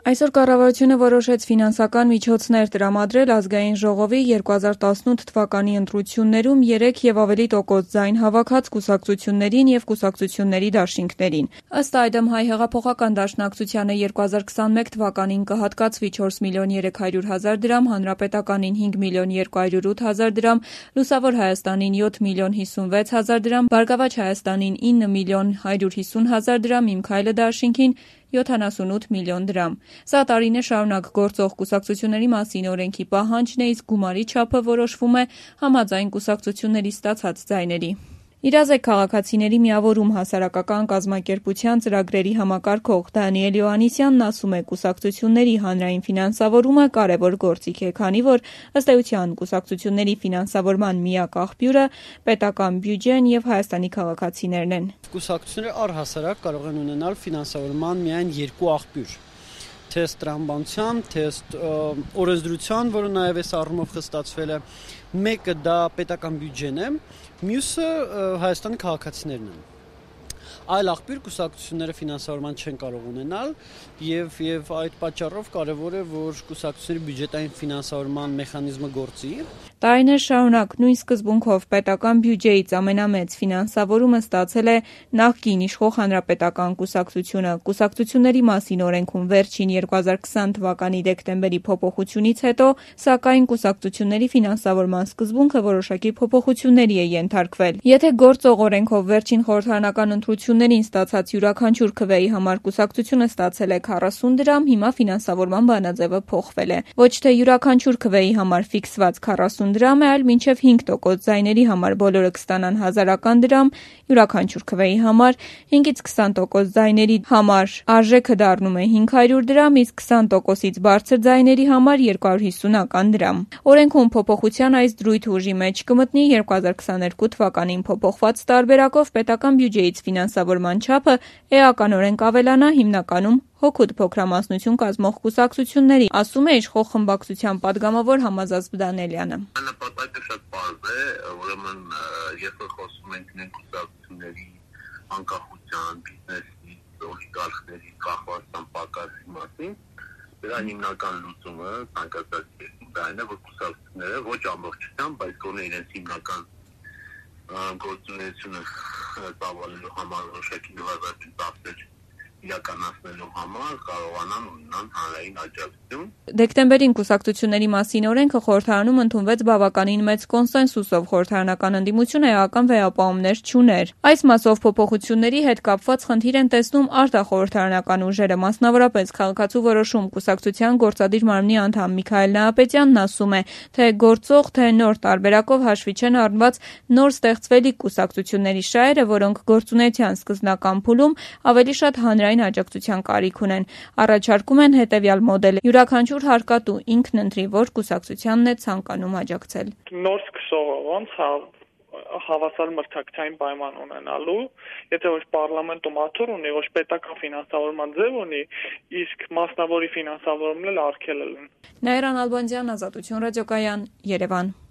Այսօր կառավարությունը որոշեց ֆինանսական միջոցներ տրամադրել ազգային ժողովի 2018 թվականի ընտրություններում 3 եւ ավելի տոկոս ձայն հավաքած կուսակցություններին եւ կուսակցությունների դաշինքներին։ Ըստ այդմ Հայ հեղափոխական դաշնակցությանը 2021 թվականին կհատկացվի 4 միլիոն 300 հազար դրամ, Հանրապետականին 5 միլիոն 208 հազար դրամ, Լուսավոր Հայաստանին 7 միլիոն 56 հազար դրամ, Բարգավաճ Հայաստանին 9 միլիոն 150 հազար դրամ, Իմ Քայլը դաշինքին 78 միլիոն դրամ։ Սա տարիներ շարունակ գործող կուսակցությունների մասին օրենքի պահանջն է, իսկ գումարի չափը որոշվում է համաձայն կուսակցությունների ստացած ձայների։ Իրազեկ քաղաքացիների միավորում հասարակական կազմակերպության ծրագրերի համակարգող Դանիել Յոհաննիսյանն ասում է, կուսակցությունների հանրային ֆինանսավորումը կարևոր գործիք է, քանի որ ըստ էության կուսակցությունների ֆինանսավորման միակ աղբյուրը պետական բյուջեն եւ Հայաստանի քաղաքացիներն են։ Կուսակցությունները առհասարակ կարող են ունենալ ֆինանսավորման միայն երկու աղբյուր։ Թե տրամաբանության, թե օրենսդրության, որը նաև այս առումով խստացվել է, մեկը դա պետական բյուջեն է, մյուսը Հայաստանի քաղաքացիներն են։ Այլ աղբյուր կուսակցությունները ֆինանսավորման չեն կարող ունենալ եւ այդ պատճառով կարեւոր է, որ կուսակցությունների բյուջետային ֆինանսավորման մեխանիզմը գործի։ Տարիներ շարունակ նույն սկզբունքով պետական բյուջեից ամենամեծ ֆինանսավորումը ստացել է նախկին իշխող Հանրապետական կուսակցությունը։ Կուսակցությունների մասին օրենքում վերջին 2020 թվականի դեկտեմբերի փոփոխությունից հետո, սակայն կուսակցությունների ֆինանսավորման սկզբունքը որոշակի փոփոխությունների է ենթարկվել։ Եթե գործող օրենքով վերջին խորհրդարանական ընտրություններին ստացած յուրաքանչյուր քվեի համար կուսակցությունը ստացել է 40 դրամ, հիմա ֆինանսավորման բանաձևը փոխվել է։ Ոչ թե յուրաքանչյուր քվեի համար ֆիքսված 40 դրամ է, այլ մինչև 5% ձայների համար բոլորը կստանան 1000 դրամ, յուրաքանչյուր քվեի համար 5-ից 20% ձայների համար արժեքը դառնում է 500 դրամ, իսկ 20%-ից բարձր ձայների համար 250 դրամ։ Օրենքում փոփոխության այս դրույթը ուժի մեջ կմտնի 2022 թվականին փոփոխված տարբերակով պետական բյուջեից ֆինանսավորման չափը էականորեն կավելանա հիմնականում հօգուտ փոքրամասնություն կազմող կուսակցությունների, ասում է իշխող խմբակցության падգամավոր Համազած Դանելյանը։ Նպատակը շատ պարզ է, ուրեմն երբ որ խոսում ենք նույն կուսակցությունների անկախության, բիզնեսի, օլիգարխների կախվածության պակասի մասին, դրա հիմնական լուծումը ցանկացած դա այն է, որ կուսակցությունները ոչ ամբողջությամբ, բայց գոնե իրենց հիմնական գործունեությունը ծավալելու համար որոշակի նվազագույն ծախսեր իրականացնելու համար կարողանան ունենան հանրային աջակցություն։ Դեկտեմբերին կուսակցությունների մասին օրենքը խորհրդարանում ընդունվեց բավականին մեծ կոնսենսուսով, խորհրդարանական ընդդիմությունը էական վերապահումներ չուներ։ Այս մասով փոփոխությունների հետ կապված խնդիր են տեսնում արտախորհրդարանական ուժերը, մասնավորապես քաղաքացու որոշում կուսակցության գործադիր մարմնի անդամ Միքայել Նահապետյանն ասում է, թե գործող, թե նոր տարբերակով հաշվի չեն առնված նոր ստեղծվելիք կուսակցությունների շահերը, որոնք գործունեության սկզբնական փուլում ավելի շատ հանրային աջակցության կարիք ունեն։ Առաջարկում են հետևյալ մոդել. յուրաքանչյուր հարկատու ինքն ընտրի, որ կուսակցությանն է ցանկանում աջակցել։ Նոր սկսողը ոնց հավասար մրցակցային պայման ունենալու, եթե ոչ պարլամենտում աթոռ ունի, ոչ պետական ֆինանսավորման ձև ունի, իսկ մասնավորի ֆինանսավորումն էլ արգելել են։ Նաիրա Նալբանդյան, Ազատություն ռադիոկայան, Երևան։